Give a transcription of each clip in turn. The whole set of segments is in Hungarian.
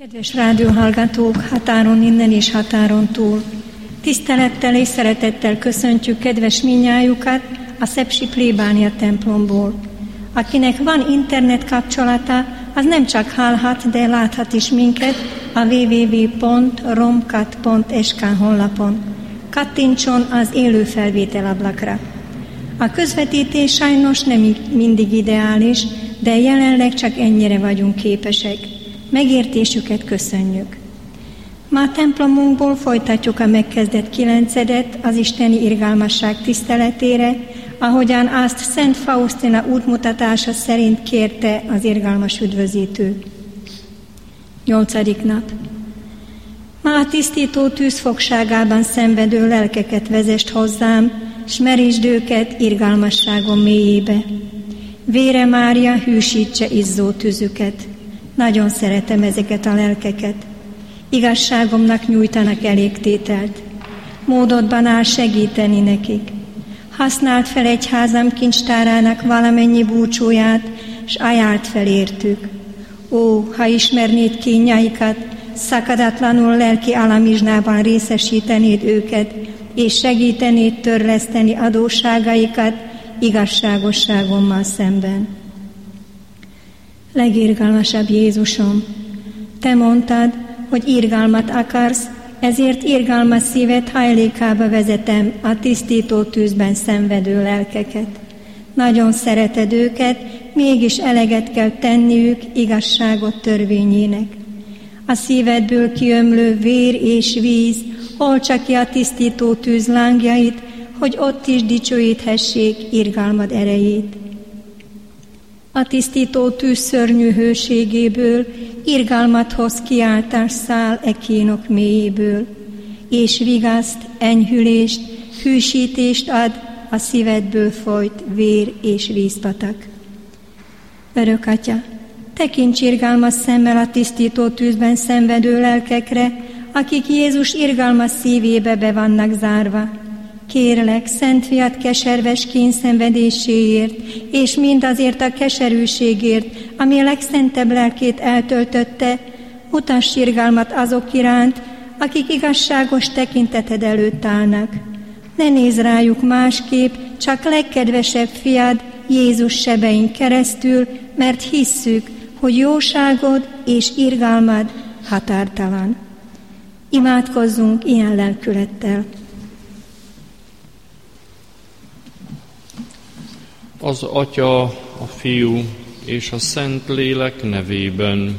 Kedves rádióhallgatók, határon innen és határon túl! Tisztelettel és szeretettel köszöntjük kedves minnyájukat a szepsi plébánia templomból. Akinek van internet kapcsolata, az nem csak hallhat, de láthat is minket a www.romkat.sk honlapon. Kattintson az élő felvétel ablakra. A közvetítés sajnos nem mindig ideális, de jelenleg csak ennyire vagyunk képesek. Megértésüket köszönjük. Ma a templomunkból folytatjuk a megkezdett 9. az isteni irgalmasság tiszteletére, ahogyan azt Szent Faustina útmutatása szerint kérte az irgalmas üdvözítő. 8. nap. Ma a tisztító tűz fogságában szenvedő lelkeket vezest hozzám, s merítsd őket irgalmasságom mélyébe. Vére Mária hűsítse izzó tüzüket. Nagyon szeretem ezeket a lelkeket. Igazságomnak nyújtanak elégtételt. Módodban áll segíteni nekik. Használd fel egyházam kincstárának valamennyi búcsúját, s ajánld fel értük. Ó, ha ismernéd kínjaikat, szakadatlanul lelki alamizsnában részesítenéd őket, és segítenéd törleszteni adósságaikat igazságosságommal szemben. Legirgalmasabb Jézusom, Te mondtad, hogy irgalmat akarsz, ezért irgalmas szívet hajlékába vezetem a tisztító tűzben szenvedő lelkeket. Nagyon szereted őket, mégis eleget kell tenniük igazságot törvényének. A szívedből kiömlő vér és víz oltsa ki a tisztító tűz lángjait, hogy ott is dicsőíthessék irgalmad erejét. A tisztító tűz szörnyű hőségéből irgalmathoz kiáltás száll e kínok mélyéből, és vigaszt, enyhülést, hűsítést ad a szívedből folyt vér és vízpatak. Örök Atya, tekints irgalmas szemmel a tisztító tűzben szenvedő lelkekre, akik Jézus irgalmas szívébe be vannak zárva. Kérlek, Szent Fiad keserves kényszenvedéséért, és mindazért a keserűségért, ami a legszentebb lelkét eltöltötte, mutass irgalmat azok iránt, akik igazságos tekinteted előtt állnak. Ne nézz rájuk másképp, csak legkedvesebb Fiad, Jézus sebein keresztül, mert hisszük, hogy jóságod és irgalmad határtalan. Imádkozzunk ilyen lelkülettel. Az Atya, a Fiú és a Szent Lélek nevében.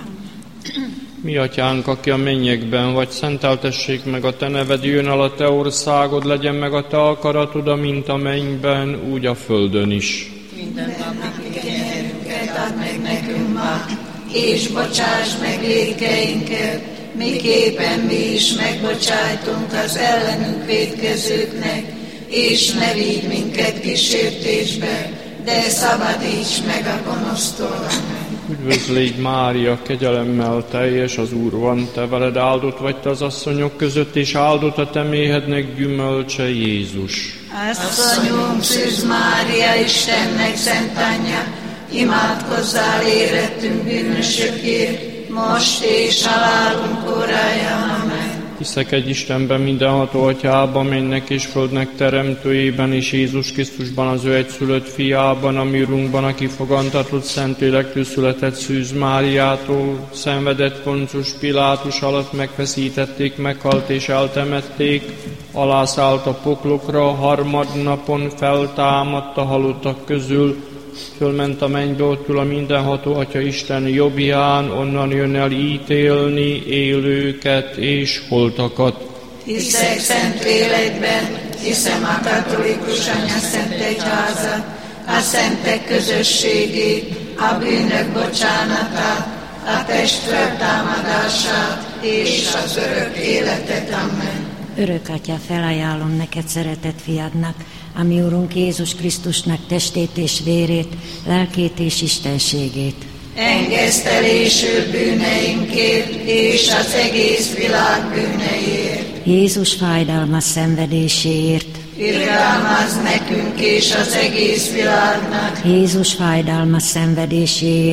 Mi Atyánk, aki a mennyekben vagy, szenteltessék meg a Te neved, jöjjön el a Te országod, legyen meg a Te akaratod, amint a mennyben, úgy a földön is. Minden nap napi kenyerünket add meg nekünk ma, és bocsáss meg vétkeinket, miképpen mi is megbocsájtunk az ellenünk vétkezőknek, és ne vigy minket kísértésbe, de szabadíts meg a gonosztól. Üdvözlégy Mária, kegyelemmel teljes, az Úr van te veled, áldott vagy te az asszonyok között, és áldott a te méhednek gyümölcse, Jézus. Asszonyunk, Szűz Mária, Istennek szent anyja, imádkozzál érettünk bűnösökért, most és halálunk óráján. Amen. Hiszek egy Istenben, mindenható Atyában, mennek és földnek teremtőjében, és Jézus Krisztusban, az ő egyszülött fiában, a mi Urunkban, aki fogantatott Szentlélektől született, Szűz Máriától, szenvedett Poncius Pilátus alatt, megfeszítették, meghalt és eltemették, alászállt a poklokra, harmadnapon feltámadt a halottak közül, fölment a mennybe, ott ül a mindenható Atya Isten jobbján, onnan jön el ítélni élőket és holtakat. Hiszek szent lélekben, hiszem a katolikus anyaszent egyházat, a szentek közösségét, a bűnök bocsánatát, a test feltámadását és az örök életet. Amen. Örök Atya, felajánlom neked szeretett fiadnak, a mi Urunk Jézus Krisztusnak testét és vérét, lelkét és istenségét. Engesztelésül bűneinkért és az egész világ bűneiért. Jézus fájdalmas szenvedéséért. Irgalmazz nekünk és az egész világnak. Jézus fájdalmas szenvedéséért.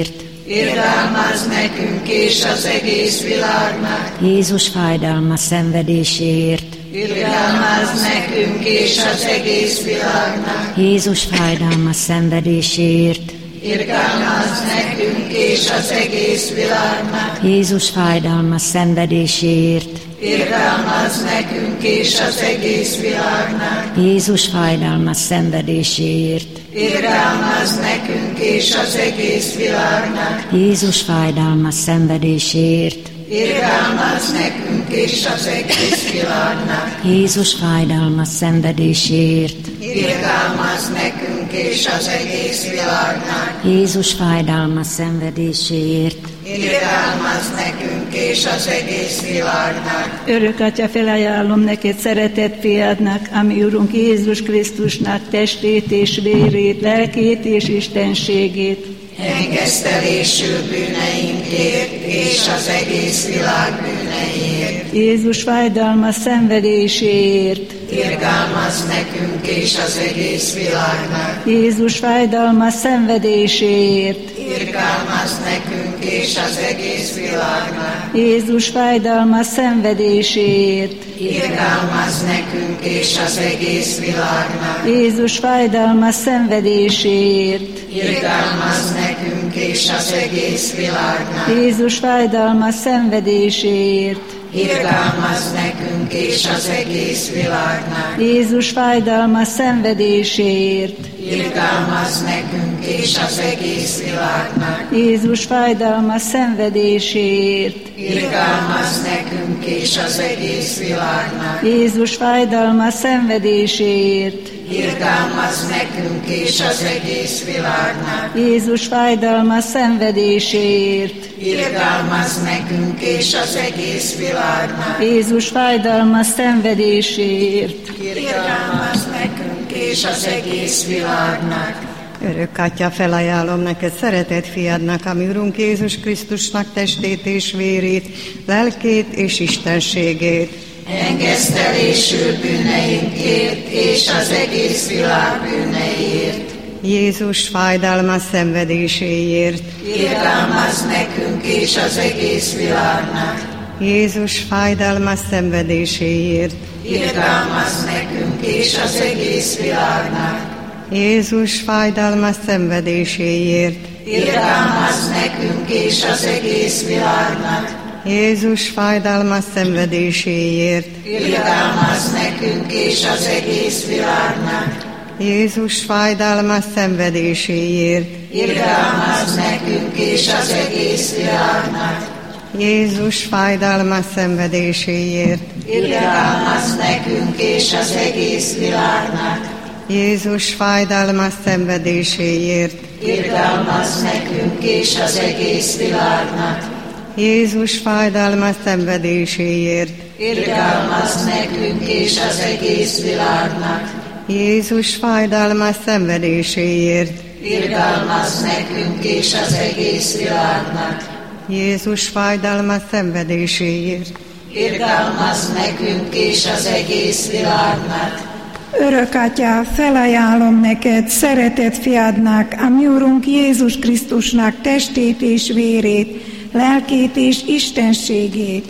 irgalmazz nekünk és az egész világnak. Jézus fájdalma szenvedéséért, Irgalmazz nekünk és az egész világnak. Jézus fájdalma szenvedéséért, Irgalmazz nekünk és az egész világnak. Jézus fájdalma szenvedéséért, Irgalmazz nekünk és az egész világnak. Jézus fájdalma szenvedéséért, Irgalmazz nekünk és az egész világnak. Jézus fájdalma szenvedéséért, Irgalmazz nekünk és az egész világnak. Jézus fájdalma szenvedéséért, Irgalmazz nekünk és az egész világnak. Jézus fájdalma szenvedéséért, Irgalmazz nekünk és az egész világnak. Örök Atya, felajánlom neked szeretett fiadnak, ami Urunk Jézus Krisztusnak testét és vérét, lelkét és istenségét, Engesztelésül bűneinkért és az egész világ bűneiért. Jézus fájdalma szenvedéséért, Irgalmazz nekünk és az egész világnak. Jézus fájdalma szenvedéséért, Irgalmazz nekünk és az egész világnak. Jézus fájdalma szenvedéséért, Irgalmazz nekünk és az egész világnak. Jézus fájdalma szenvedéséért, Irgalmazz nekünk és az egész világnak. Jézus fájdalma szenvedéséért, Irgalmazz nekünk és az egész világnak. Jézus fájdalma szenvedéséért, Irgalmazz nekünk és az egész világnak. Jézus fájdalma szenvedéséért, Irgalmazz nekünk és az egész világnak. Jézus fájdalma szenvedéséért, Irgalmazz nekünk és az egész világnak. Jézus fájdalma szenvedéséért, Irgalmazz nekünk és az egész világnak. Jézus fájdalma szenvedéséért. Irgalmazz nekünk és az egész világnak. Örök Atya, felajánlom neked szeretett fiadnak, ami Urunk Jézus Krisztusnak testét és vérét, lelkét és istenségét, Engesztelésül bűneinkért és az egész világ bűneiért. Jézus fájdalma szenvedéséért, Irgalmazz nekünk és az egész világnak. Jézus fájdalma szenvedéséért, Irgalmazz nekünk és az egész világnak. Jézus fájdalma szenvedéséért, Irgalmazz nekünk és az egész világnak. Jézus fájdalma szenvedéséért, Irgalmazz nekünk és az egész világnak. Jézus fájdalma szenvedéséért, Irgalmazz nekünk és az egész világnak. Jézus fájdalma szenvedéséért, Irgalmazz nekünk és az egész világnak. Jézus fájdalma szenvedéséért, Irgalmazz nekünk és az egész világnak. Jézus fájdalma szenvedéséért, Irgalmazz nekünk és az egész világnak. Jézus fájdalma szenvedéséért, Irgalmazz nekünk és az egész világnak. Jézus fájdalma szenvedéséért, Irgalmazz nekünk és az egész világnak. Örök Atya, felajánlom neked szeretett fiadnak, a mi Urunk Jézus Krisztusnak testét és vérét, lelkét és istenségét,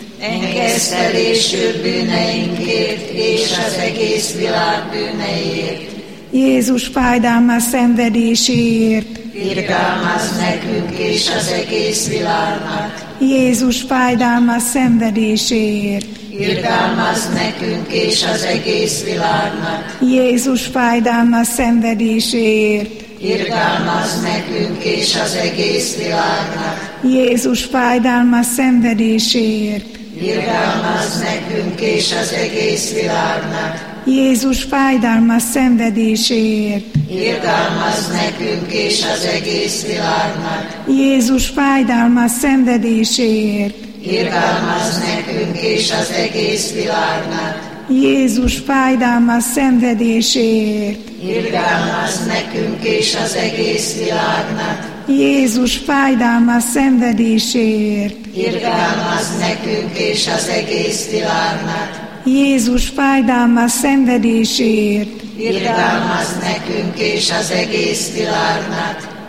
Engesztelésül bűneinkért és az egész világ bűneiért. Jézus fájdalma szenvedéséért, Irgalmazz nekünk és az egész világnak. Jézus fájdalma szenvedéséért, Irgalmazz nekünk és az egész világnak. Jézus fájdalma szenvedéséért, Irgalmazz nekünk és az egész világnak. Jézus fájdalma szenvedéséért, Irgalmazz nekünk és az egész világnak. Jézus fájdalma szenvedéséért, Irgalmazz nekünk és az egész világnak. Jézus fájdalma szenvedéséért, Irgalmazz nekünk és az egész világnak. Jézus fájdalma szenvedéséért, Irgalmazz nekünk és az egész világnak. Jézus fájdalma szenvedéséért, Irgalmazz nekünk és az egész világnak. Jézus fájdalma szenvedéséért, Irgalmazz nekünk és az egész világnak.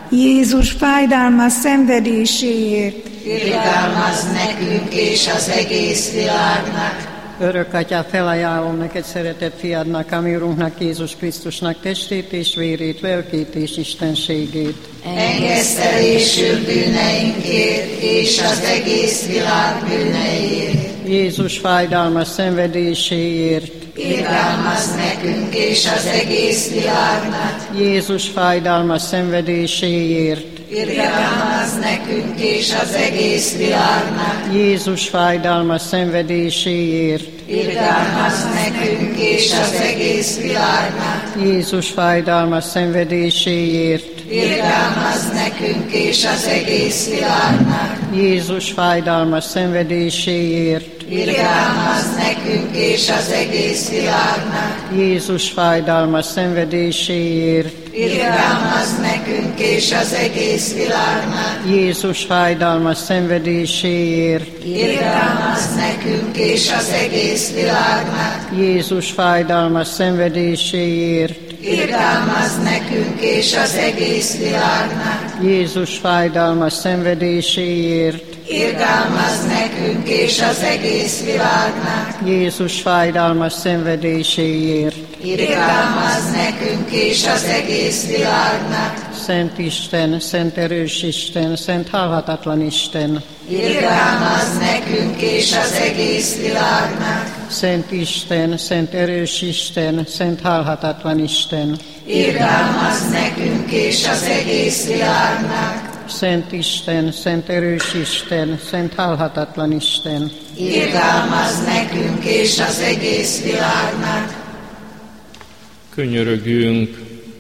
Jézus fájdalmas szenvedéséért, irgalmazz nekünk és az egész világnak. Örök Atyám, felajánlom neked szeretett fiadnak, ami Urunknak Jézus Krisztusnak testét és vérét, lelkét és istenségét. Engesztelésül bűneinkért és az egész világ bűneiért. Jézus fájdalmas szenvedéséért, irgalmazz nekünk és az egész világnak. Jézus fájdalmas szenvedéséért, irgalmazz nekünk és az egész világnak. Jézus fájdalmas szenvedéséért, irgalmazz nekünk és az egész világnak. Jézus fájdalmas szenvedéséért, irgalmazz nekünk és az egész világnak. Jézus fájdalmas szenvedéséért, irgalmazz nekünk és az egész világnak. Jézus fájdalmas szenvedéséért, irgalmazz nekünk és az egész világnak. Jézus fájdalmas szenvedéséért, irgalmazz nekünk és az egész világnak. Jézus fájdalmas szenvedéséért, irgalmazz nekünk és az egész világnak. Jézus fájdalmas szenvedéséért, irgalmazz nekünk és az egész világnak. Jézus fájdalmas szenvedéséért, irgalmazz nekünk és az egész világnak. Szent Isten, Szent erős Isten, Szent halhatatlan Isten, irgalmazz nekünk és az egész világnak. Szent Isten, Szent erős Isten, Szent halhatatlan Isten, irgalmazz nekünk és az egész világnak. Szent Isten, Szent erős Isten, Szent halhatatlan Isten, irgalmazz nekünk és az egész világnak. Könyörögjünk!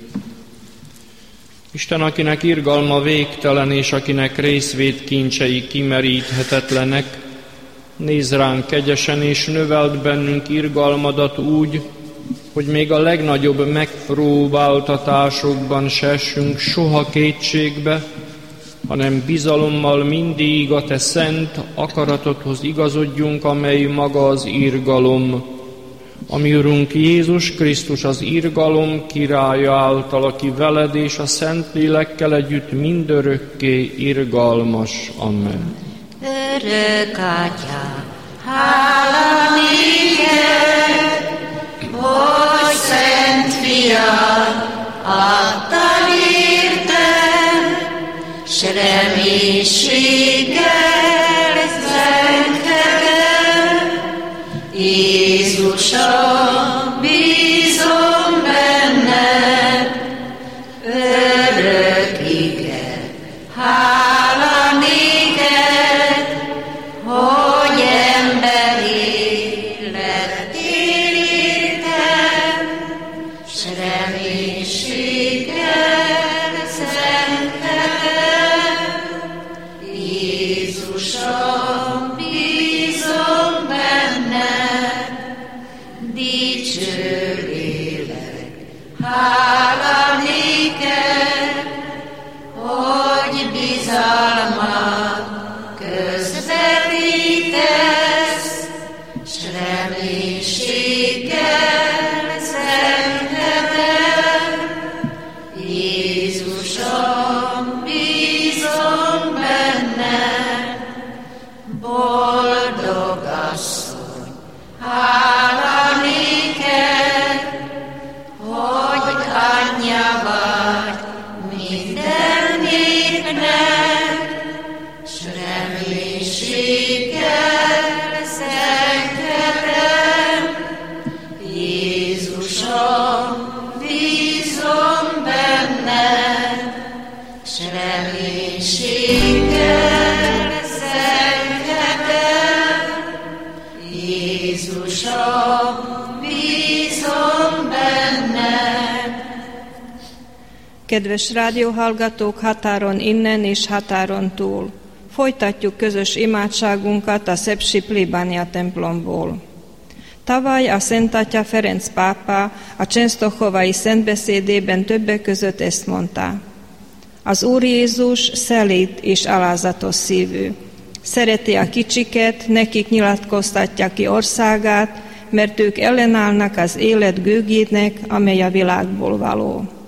Isten, akinek irgalma végtelen, és akinek részvét kincsei kimeríthetetlenek, nézz ránk kegyesen, és növeld bennünk irgalmadat úgy, hogy még a legnagyobb megpróbáltatásokban se essünk soha kétségbe, hanem bizalommal mindig a te szent akaratodhoz igazodjunk, amely maga az irgalom. Ami Urunk Jézus Krisztus az irgalom királya által, aki veled és a Szentlélekkel együtt mindörökké irgalmas. Amen. Örök Atyám, hála néked, hogy Szent Fiad adtad értem, s reménységgel szentelem. Jézusom, bízom benned, örökig, hála néked, hogy emberi lettél értem, s reménységgel szentelem. Jézusom, bízom benned, dicső lélek, hála néked, hogy bizalmat közvetítesz, s reménységgel szentelem. Jézusom, bízom benned, boldog asszony, hála néked, hogy anyja vagy minden népnek, s reménységgel szentelem. Jézusom, bízom benned, s reménységgel szentelem. Jézusom, bízom benned. Kedves rádióhallgatók határon innen és határon túl, folytatjuk közös imádságunkat a szepsi plébánia templomból. Tavaly a Szent Atya Ferenc pápa a csensztohovai szentbeszédében többek között ezt mondta: az Úr Jézus szelíd és alázatos szívű. Szereti a kicsiket, nekik nyilatkoztatja ki országát, mert ők ellenállnak az élet gőgének, amely a világból való.